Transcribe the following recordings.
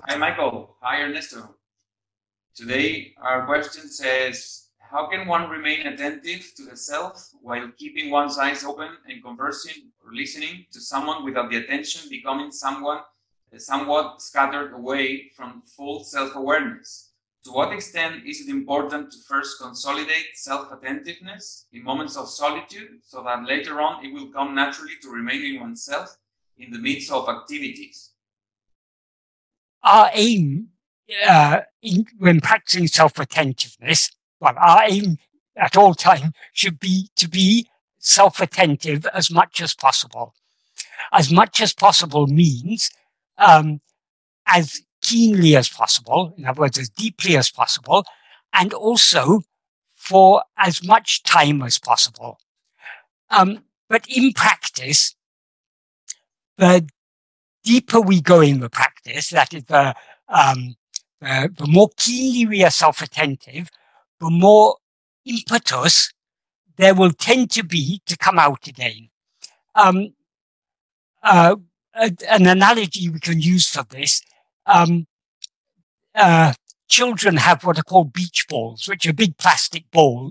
Hi, Michael. Hi, Ernesto. Today, our question says, how can one remain attentive to the self while keeping one's eyes open and conversing or listening to someone without the attention becoming somewhat scattered away from full self-awareness? To what extent is it important to first consolidate self-attentiveness in moments of solitude so that later on it will come naturally to remaining oneself in the midst of activities? Our aim when practicing self-attentiveness, our aim at all time should be to be self-attentive as much as possible. As much as possible means as keenly as possible, in other words, as deeply as possible, and also for as much time as possible. But in practice, the deeper we go in the practice, that is, the more keenly we are self-attentive, the more impetus there will tend to be to come out again. An analogy we can use for this, children have what are called beach balls, which are big plastic balloons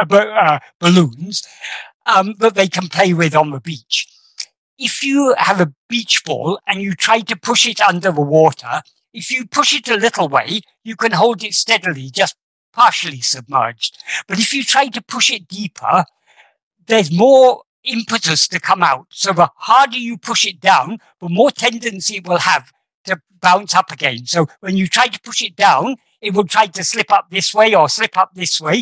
that they can play with on the beach. If you have a beach ball and you try to push it under the water, if you push it a little way, you can hold it steadily, just partially submerged. But if you try to push it deeper, there's more impetus to come out. So the harder you push it down, the more tendency it will have to bounce up again. So when you try to push it down, it will try to slip up this way or slip up this way.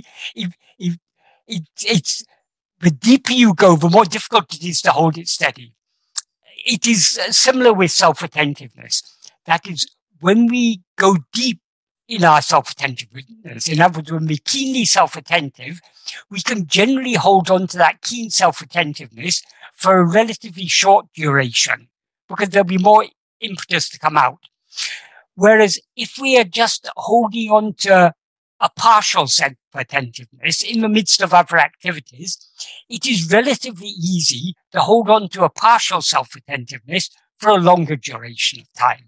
It's the deeper you go, the more difficult it is to hold it steady. It is similar with self-attentiveness. That is, when we go deep in our self-attentiveness, in other words, when we're keenly self-attentive, we can generally hold on to that keen self-attentiveness for a relatively short duration because there'll be more impetus to come out. Whereas if we are just holding on to a partial self-attentiveness in the midst of other activities, it is relatively easy to hold on to a partial self-attentiveness for a longer duration of time.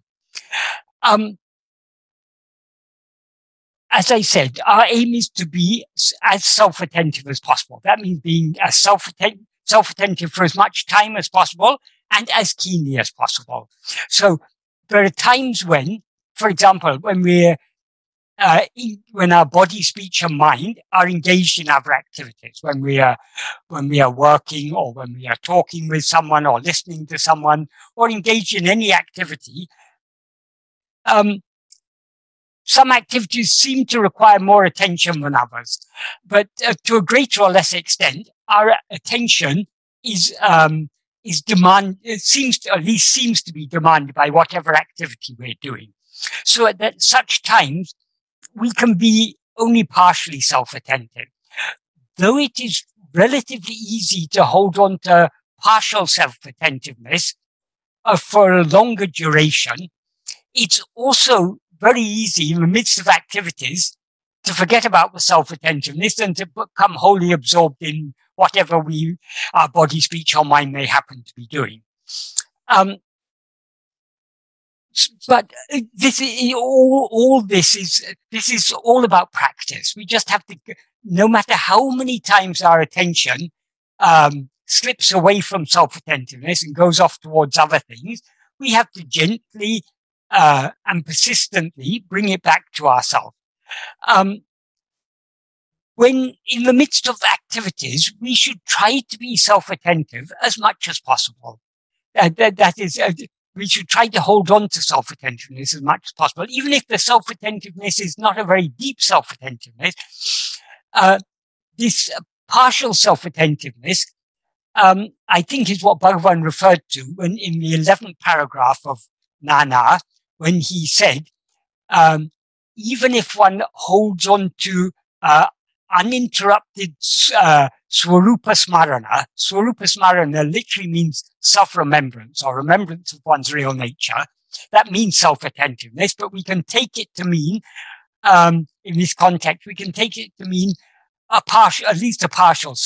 As I said, our aim is to be as self-attentive as possible. That means being as self-attentive for as much time as possible and as keenly as possible. So there are times when, for example, when our body, speech, and mind are engaged in other activities, when we are working, or when we are talking with someone, or listening to someone, or engaged in any activity, some activities seem to require more attention than others, but to a greater or lesser extent, our attention is seems to be demanded by whatever activity we're doing. So at such times, we can be only partially self-attentive. Though it is relatively easy to hold on to partial self-attentiveness for a longer duration, it's also very easy in the midst of activities to forget about the self-attentiveness and to become wholly absorbed in whatever our body, speech, or mind may happen to be doing. But this is all about practice. We just have to, no matter how many times our attention slips away from self-attentiveness and goes off towards other things, we have to gently and persistently bring it back to ourselves. When in the midst of activities, we should try to be self-attentive as much as possible. That is, we should try to hold on to self-attentiveness as much as possible, even if the self-attentiveness is not a very deep self-attentiveness. This partial self-attentiveness, I think, is what Bhagavan referred to when in the 11th paragraph of Nana, when he said, even if one holds on to uninterrupted Swarupa Smarana. Swarupa Smarana literally means self-remembrance or remembrance of one's real nature. That means self-attentiveness, but we can take it to mean, in this context, we can take it to mean at least a partial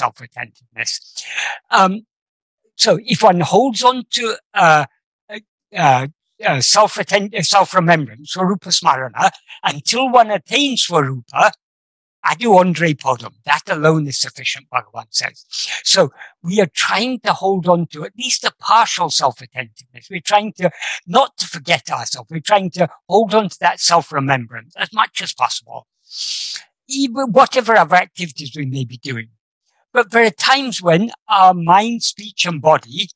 self-attentiveness. So if one holds on to self-remembrance, Swarupa Smarana, until one attains Swarupa, Adu Andre Podam. That alone is sufficient, Bhagavan says. So we are trying to hold on to at least a partial self-attentiveness. We're trying to not to forget ourselves. We're trying to hold on to that self-remembrance as much as possible, even whatever other activities we may be doing. But there are times when our mind, speech, and body,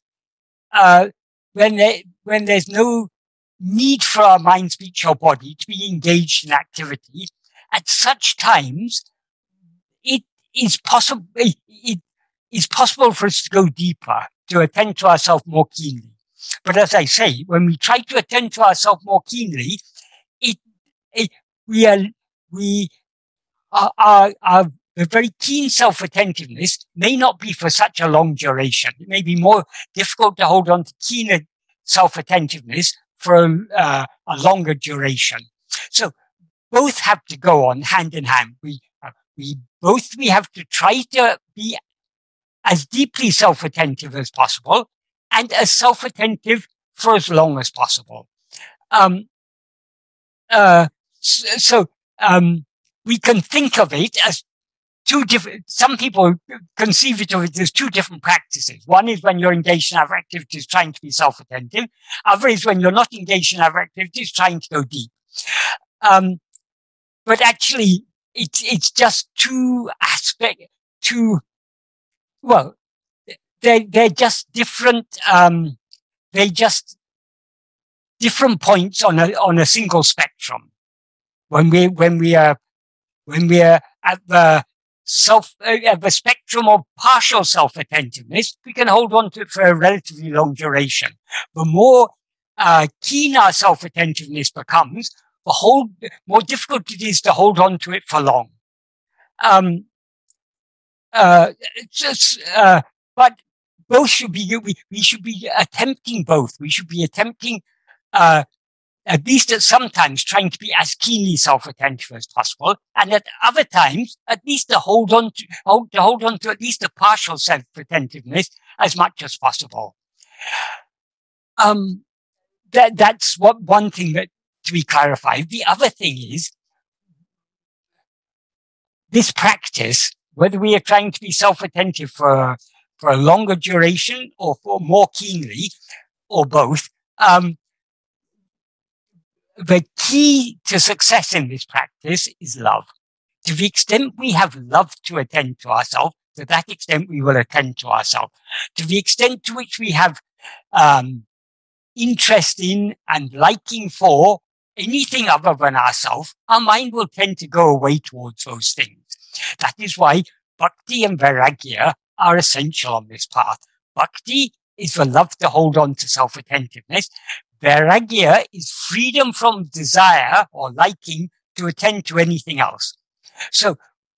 when there's no need for our mind, speech, or body to be engaged in activity, at such times, it is possible for us to go deeper, to attend to ourselves more keenly. But as I say, when we try to attend to ourselves more keenly, the very keen self-attentiveness may not be for such a long duration. It may be more difficult to hold on to keener self-attentiveness for a longer duration. So both have to go on hand in hand. We have to try to be as deeply self-attentive as possible and as self-attentive for as long as possible. We can think of it as two different, some people conceive it of it as two different practices. One is when you're engaged in other activities trying to be self-attentive. Other is when you're not engaged in other activities trying to go deep. But actually, it's just two aspects, they're just different, different points on a single spectrum. When we are at the spectrum of partial self-attentiveness, we can hold on to it for a relatively long duration. The more keen our self-attentiveness becomes, the more difficult it is to hold on to it for long. But both should be, we should be attempting both. We should be attempting, at least at some times, trying to be as keenly self-attentive as possible, and at other times, at least to hold on to at least a partial self-attentiveness as much as possible. That's one thing that to be clarified. The other thing is this practice, whether we are trying to be self-attentive for a longer duration or for more keenly, or both. The key to success in this practice is love. To the extent we have love to attend to ourselves, to that extent we will attend to ourselves. To the extent to which we have interest in and liking for anything other than ourselves, our mind will tend to go away towards those things. That is why bhakti and vairagya are essential on this path. Bhakti is the love to hold on to self-attentiveness. Vairagya is freedom from desire or liking to attend to anything else. So,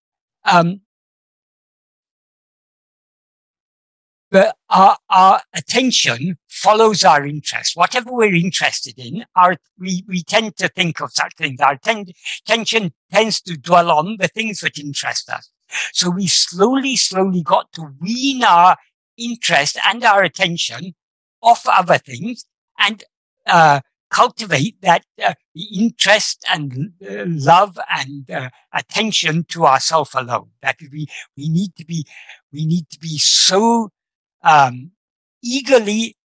our attention follows our interest. Whatever we're interested in, we tend to think of such things. Our attention tends to dwell on the things that interest us. So we slowly got to wean our interest and our attention off other things and cultivate that interest and love and attention to ourselves alone. That we need to be so eagerly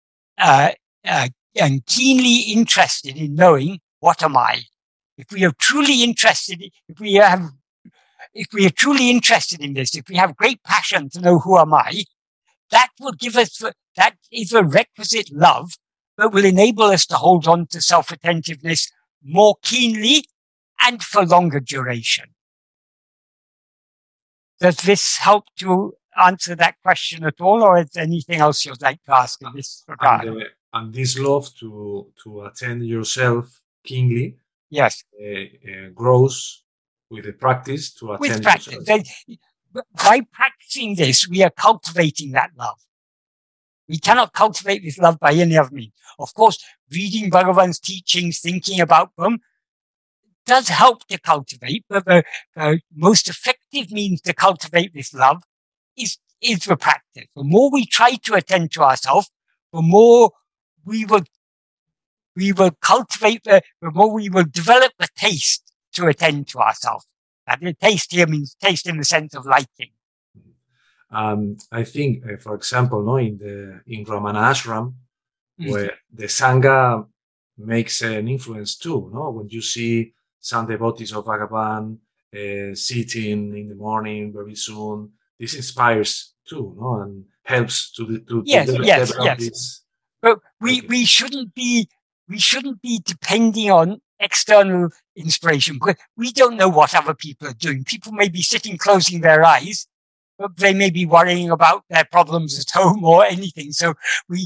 and keenly interested in knowing what am I. If we are truly interested, if we are truly interested in this, if we have great passion to know who am I, that will give us, that is a requisite love that will enable us to hold on to self-attentiveness more keenly and for longer duration. Does this help to answer that question at all, or is there anything else you'd like to ask in this regard? And this love to attend yourself keenly, yes, grows with the practice to attend with practice. yourself. By practicing this, we are cultivating that love. We cannot cultivate this love by any other means. Of course, reading Bhagavan's teachings, thinking about them, does help to cultivate, but the most effective means to cultivate this love is the practice. The more we try to attend to ourselves, the more we will we will cultivate the more we will develop the taste to attend to ourselves. And the taste here means taste in the sense of liking. I think, for example, no, in Ramana Ashram, where the Sangha makes an influence too, no? When you see some devotees of Bhagavan sitting in the morning very soon, this inspires too, no? And helps to develop this. But we shouldn't be depending on external inspiration, because we don't know what other people are doing. People may be sitting closing their eyes, but they may be worrying about their problems at home or anything. So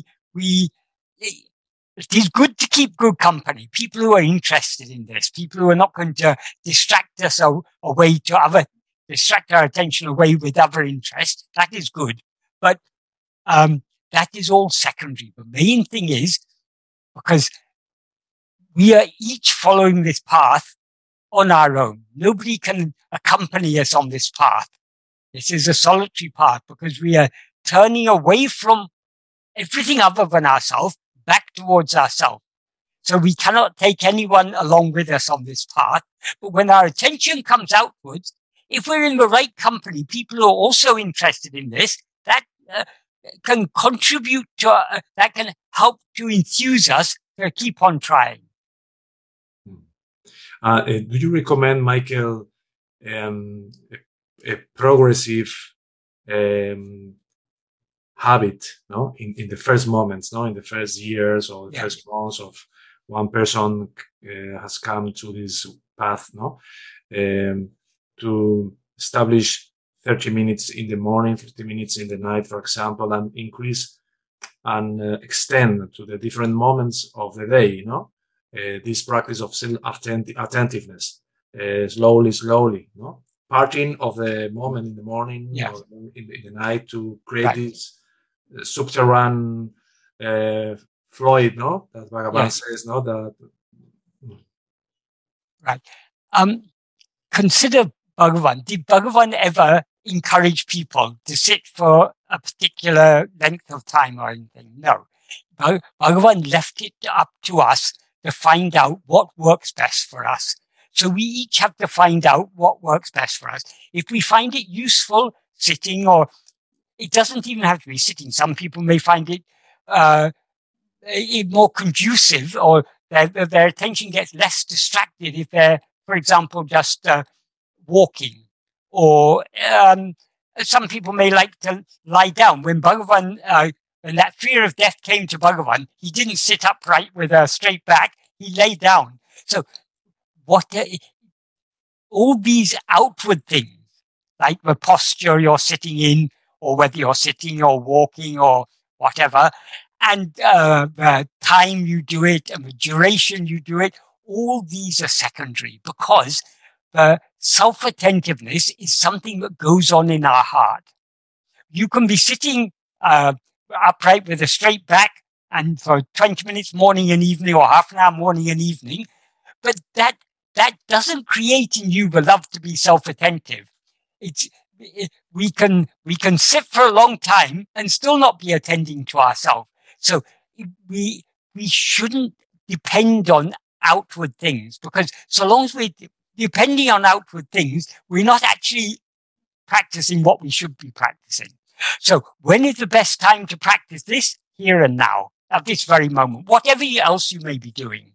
it is good to keep good company, people who are interested in this, people who are not going to distract us distract our attention away with other interests. That is good. But that is all secondary. The main thing is, because we are each following this path on our own. Nobody can accompany us on this path. This is a solitary path, because we are turning away from everything other than ourselves back towards ourselves. So we cannot take anyone along with us on this path. But when our attention comes outwards, if we're in the right company, people who are also interested in this, that can contribute to, that can help to enthuse us to keep on trying. Do you recommend, Michael, a progressive habit, no, in the first moments, no, in the first years or the first months of one person has come to this path, no, to establish 30 minutes in the morning, 50 minutes in the night, for example, and increase and extend to the different moments of the day, you know, this practice of attentiveness, slowly, no, parting of the moment in the morning, or in the night, to create this subterranean fluid, no, that Bhagavan says, no, that. Right. Consider Bhagavan. Did Bhagavan ever encourage people to sit for a particular length of time or anything? No. Bhagavan left it up to us to find out what works best for us. So we each have to find out what works best for us. If we find it useful sitting, or it doesn't even have to be sitting. Some people may find it more conducive, or their attention gets less distracted if they're, for example, just walking. Or some people may like to lie down. When Bhagavan, when that fear of death came to Bhagavan, he didn't sit upright with a straight back. He lay down. So all these outward things, like the posture you're sitting in, or whether you're sitting or walking or whatever, and the time you do it and the duration you do it, all these are secondary, because the self-attentiveness is something that goes on in our heart. You can be sitting upright with a straight back and for 20 minutes morning and evening, or half an hour morning and evening, but that doesn't create in you the love to be self-attentive. We can sit for a long time and still not be attending to ourselves. So we shouldn't depend on outward things, because so long as we're depending on outward things, we're not actually practicing what we should be practicing. So when is the best time to practice this? Here and now, at this very moment, whatever else you may be doing.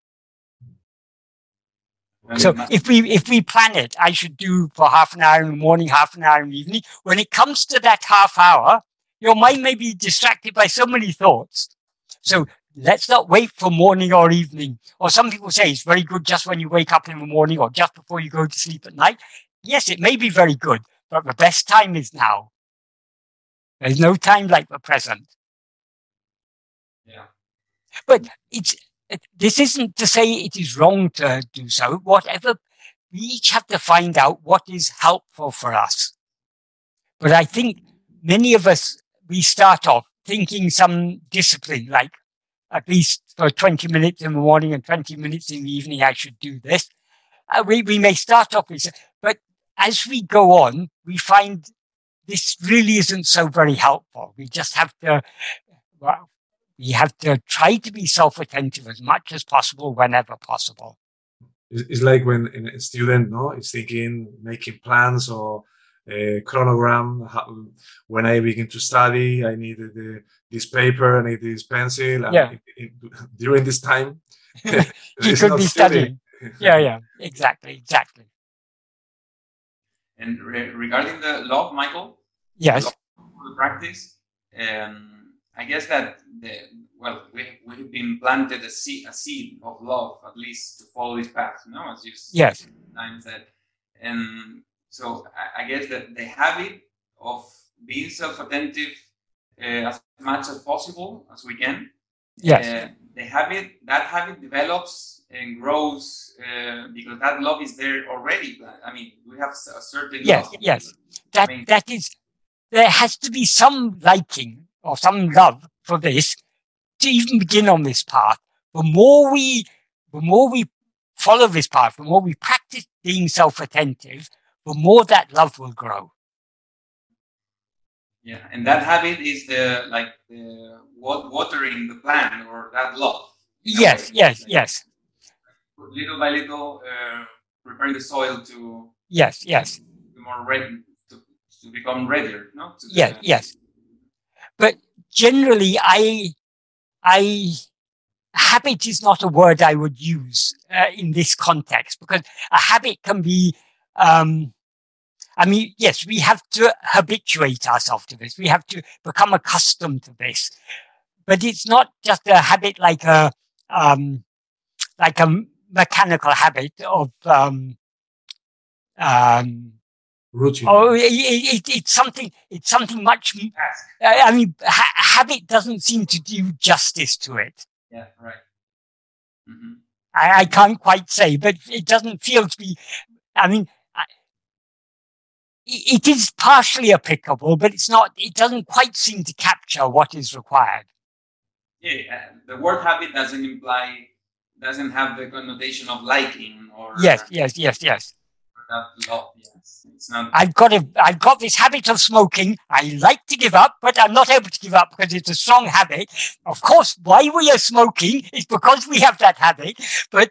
So if we plan it, I should do for half an hour in the morning, half an hour in the evening. When it comes to that half hour, your mind may be distracted by so many thoughts. So let's not wait for morning or evening. Or some people say it's very good just when you wake up in the morning or just before you go to sleep at night. Yes, it may be very good, but the best time is now. There's no time like the present. Yeah. But this isn't to say it is wrong to do so. Whatever, we each have to find out what is helpful for us. But I think many of us, we start off thinking some discipline, like at least for 20 minutes in the morning and 20 minutes in the evening, I should do this. We may start off with, but as we go on, we find this really isn't so very helpful. We just have to, We have to try to be self-attentive as much as possible whenever possible. It's like when a student is thinking, making plans or a chronogram. When I begin to study, I need this paper, I need this pencil. And during this time, you could be studying. Yeah, exactly. And regarding the love, Michael? Yes. The practice, I guess that we've been planted a seed of love, at least to follow this path, as you sometimes said. And so I guess that the habit of being self-attentive as much as possible as we can. Yes. That habit develops and grows because that love is there already. I mean, we have a certain love. Yes. That is. There has to be some liking or some love for this to even begin on this path. The more we follow this path, the more we practice being self-attentive, the more that love will grow. Yeah, and that habit is the watering the plant or that love. Yes. Little by little, preparing the soil to be more ready. To become readier, no? Yes. But generally, habit is not a word I would use in this context, because a habit can be, yes, we have to habituate ourselves to this. We have to become accustomed to this. But it's not just a habit like a mechanical habit of, routine. It's something much. Habit doesn't seem to do justice to it. Yeah, right. Mm-hmm. I can't quite say, but it doesn't feel to be. It is partially applicable, but it's not. It doesn't quite seem to capture what is required. Yeah, the word habit doesn't have the connotation of liking or. Yes. That love, yes. It's not. I've got this habit of smoking. I like to give up, but I'm not able to give up because it's a strong habit. Of course, why we are smoking is because we have that habit. But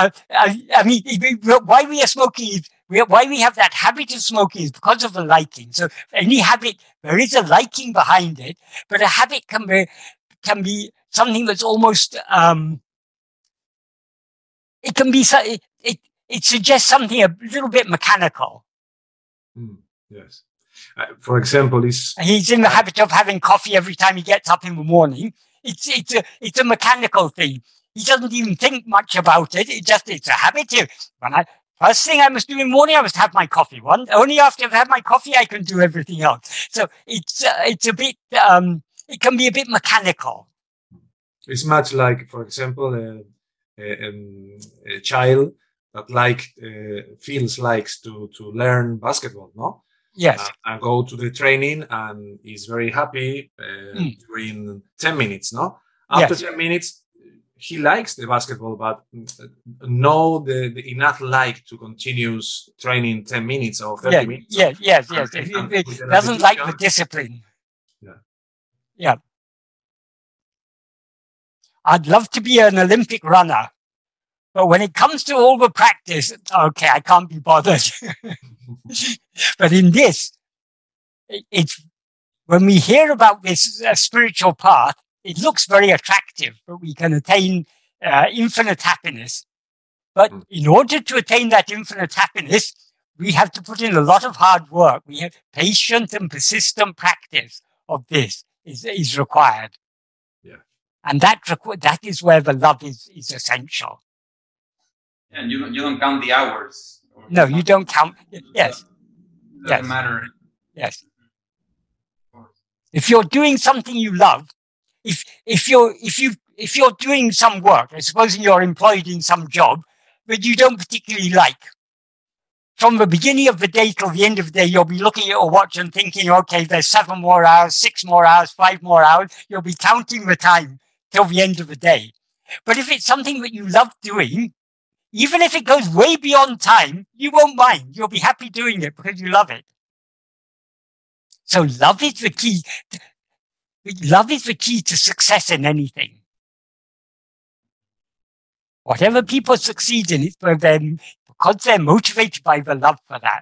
why we are smoking why we have that habit of smoking is because of the liking. So any habit, there is a liking behind it, but a habit can be something that's almost it can be it suggests something a little bit mechanical. Yes. For example, he's in the habit of having coffee every time he gets up in the morning. It's a mechanical thing. He doesn't even think much about it. It's a habit. First thing I must do in the morning, I must have my coffee. Only after I've had my coffee, I can do everything else. So it's a bit. It can be a bit mechanical. It's much like, for example, a child that likes to learn basketball, no? Yes. And go to the training and is very happy during 10 minutes, no? After 10 minutes, he likes the basketball, but no the enough like to continue training 10 minutes or 30 minutes. Yes. It doesn't like the discipline. Yeah. I'd love to be an Olympic runner. But when it comes to all the practice, okay, I can't be bothered. But in this, it's when we hear about this spiritual path, it looks very attractive, but we can attain infinite happiness. But in order to attain that infinite happiness, we have to put in a lot of hard work. We have patient and persistent practice of this is required. Yeah. And that is where the love is essential. Yeah, and you don't count the hours. No, you don't count. Yes. It doesn't matter. Yes. If you're doing something you love, if you're doing some work, supposing you're employed in some job that you don't particularly like, from the beginning of the day till the end of the day, you'll be looking at your watch and thinking, okay, there's 7 more hours, 6 more hours, 5 more hours. You'll be counting the time till the end of the day. But if it's something that you love doing, even if it goes way beyond time, you won't mind. You'll be happy doing it because you love it. So love is the key. love is the key to success in anything. Whatever people succeed in, it's because they're motivated by the love for that.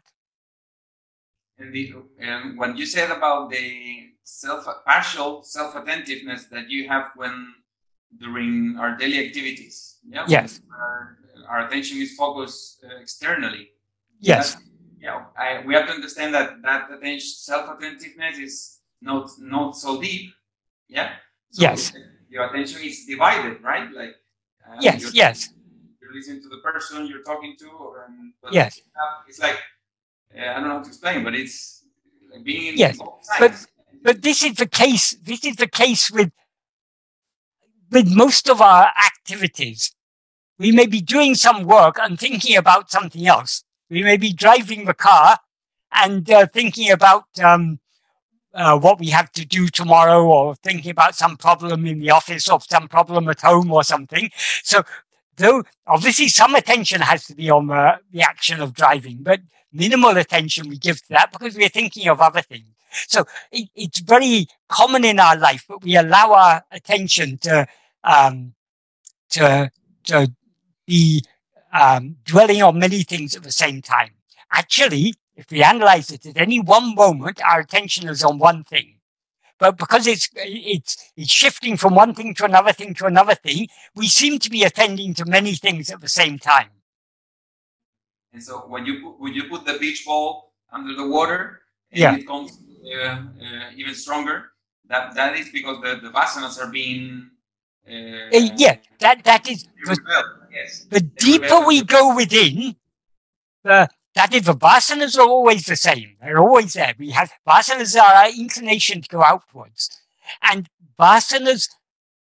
And when you said about the partial self-attentiveness that you have during our daily activities, yes, our attention is focused externally. Yes, we have to understand that attention, self-attentiveness is not so deep. Yeah. So yes. Your attention is divided, right? Like yes. You're listening to the person you're talking to, but yes. It's like I don't know how to explain, but it's like being in yes. both sides. But this is the case. This is the case with most of our activities. We may be doing some work and thinking about something else. We may be driving the car and thinking about what we have to do tomorrow, or thinking about some problem in the office or some problem at home or something. So, though obviously some attention has to be on the action of driving, but minimal attention we give to that because we're thinking of other things. So it's very common in our life, but we allow our attention to be dwelling on many things at the same time. Actually, if we analyze it, at any one moment, our attention is on one thing. But because it's shifting from one thing to another thing to another thing, we seem to be attending to many things at the same time. And so when you put the beach ball under the water, and it becomes even stronger, that is because the vasanas are being that is the deeper we go within, the vasanas are always the same. They're always there. We have vasanas are our inclination to go outwards, and vasanas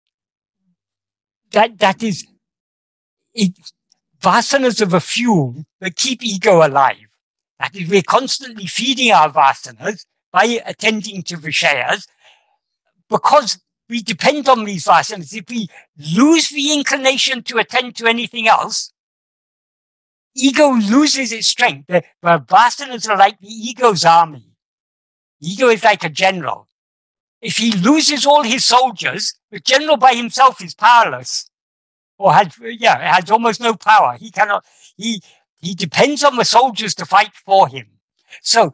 vasanas are the fuel that keep ego alive. That is, we're constantly feeding our vasanas by attending to Vishayas, because we depend on these vasanas. If we lose the inclination to attend to anything else, ego loses its strength. The vasanas are like the ego's army. Ego is like a general. If he loses all his soldiers, the general by himself is powerless, or has almost no power. He cannot. He depends on the soldiers to fight for him. So,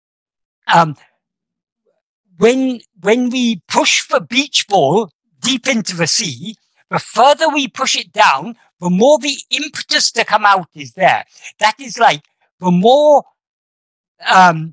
when we push the beach ball deep into the sea, the further we push it down, the more the impetus to come out is there. That is like the more an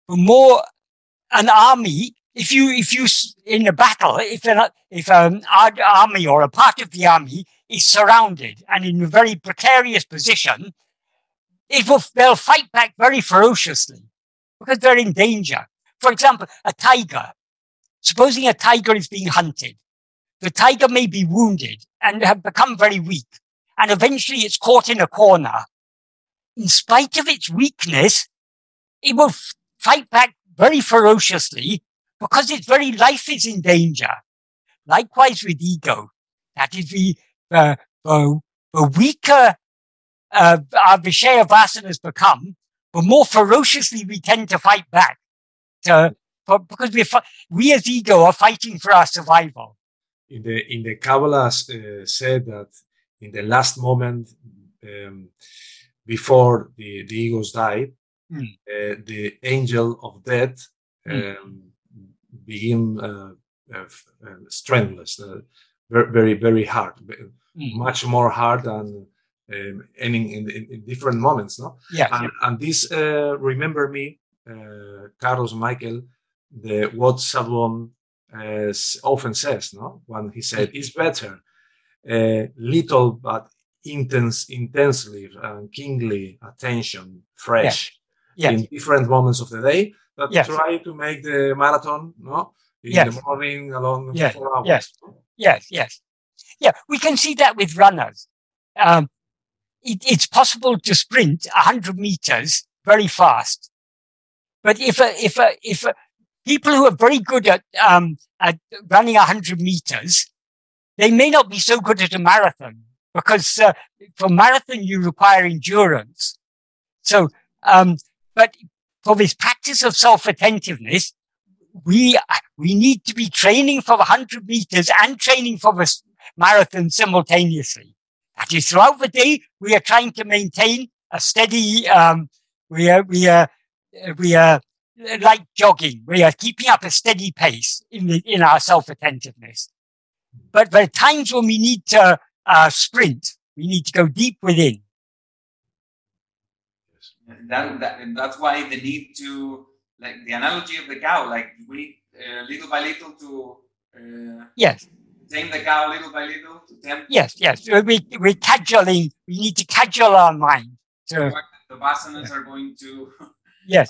army. If you in a battle, if an army or a part of the army is surrounded and in a very precarious position, they'll fight back very ferociously because they're in danger. For example, a tiger. Supposing a tiger is being hunted, the tiger may be wounded and have become very weak, and eventually it's caught in a corner. In spite of its weakness, it will fight back very ferociously because its very life is in danger. Likewise with ego. That is, the weaker our Vishaya vasanas become, the more ferociously we tend to fight back. Because we as ego are fighting for our survival. In the Kabbalah said that in the last moment before the egos died, the angel of death became strengthless, very, very hard, much more hard than ending in different moments, no? Yeah. And this remember me, Carlos Michael, what Sadhguru often says, no? When he said, it's better little but intensely and kingly attention, fresh, in different moments of the day, that try to make the marathon, no? In the morning, along 4 hours. Yes. Yeah, we can see that with runners. It's possible to sprint 100 meters very fast. But if people who are very good at running 100 meters, they may not be so good at a marathon, because for marathon you require endurance. So, but for this practice of self-attentiveness, we need to be training for 100 meters and training for the marathon simultaneously. That is, throughout the day, we are trying to maintain a steady, we are like jogging. We are keeping up a steady pace in our self-attentiveness. But there are times when we need to sprint. We need to go deep within. That's why the need to, like the analogy of the cow, like we little by little to yes, tame the cow little by little to tempt. Yes. We're cajoling. We need to cajole our mind. So the vasanas are going to. Yes.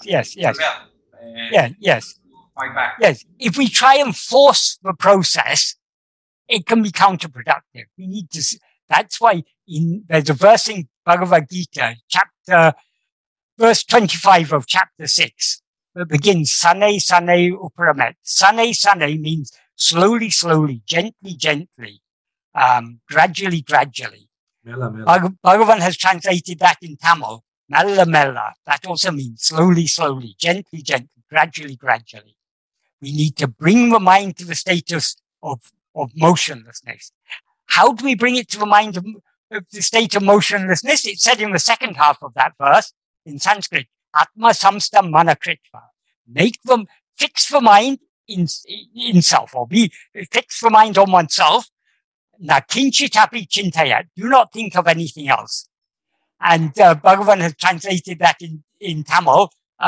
Yes. Fight back. Yes. If we try and force the process, it can be counterproductive. We need to. That's why there's a verse in Bhagavad Gita, verse 25 of chapter 6, that begins Sane Uparamet. Sane means slowly, gently, gradually. Mela. Bhagavan has translated that in Tamil. Mella. That also means slowly, gently, gradually. We need to bring the mind to the status of motionlessness. How do we bring it to the mind of the state of motionlessness? It's said in the second half of that verse in Sanskrit, Atma Samsta Manakritva. Fix the mind in self, or fix the mind on oneself. Na kinchitapi chintayat. Do not think of anything else. And Bhagavan has translated that in Tamil.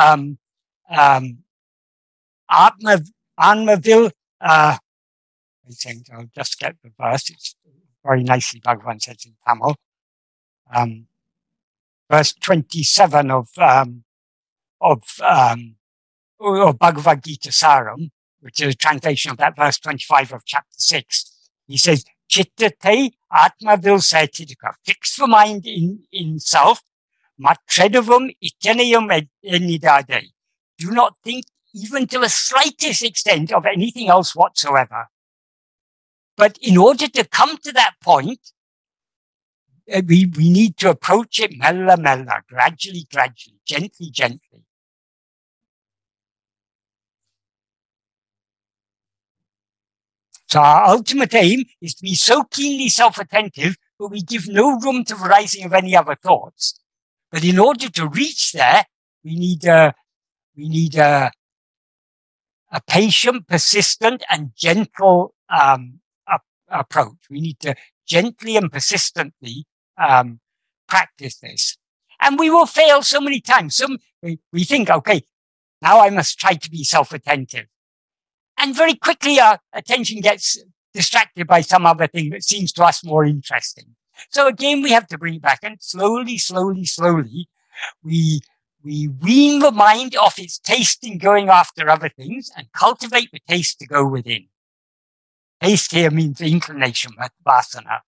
Anmavil. I think I'll just get the verse. It's very nicely Bhagavan says in Tamil. Verse 27 of Bhagavad Gita Saram, which is a translation of that verse 25 of chapter 6. He says, Chittate Atma Vilsaitika. Fix the mind in self. Matredavam Ityanayam Enidade. Do not think even to the slightest extent of anything else whatsoever. But in order to come to that point, we need to approach it mella, gradually, gently. So our ultimate aim is to be so keenly self-attentive that we give no room to the rising of any other thoughts. But in order to reach there, we need a patient, persistent, and gentle approach. We need to gently and persistently practice this. And we will fail so many times. We think, okay, now I must try to be self-attentive. And very quickly our attention gets distracted by some other thing that seems to us more interesting. So again, we have to bring it back, and slowly, we wean the mind off its taste in going after other things and cultivate the taste to go within. Taste here means inclination, vasana.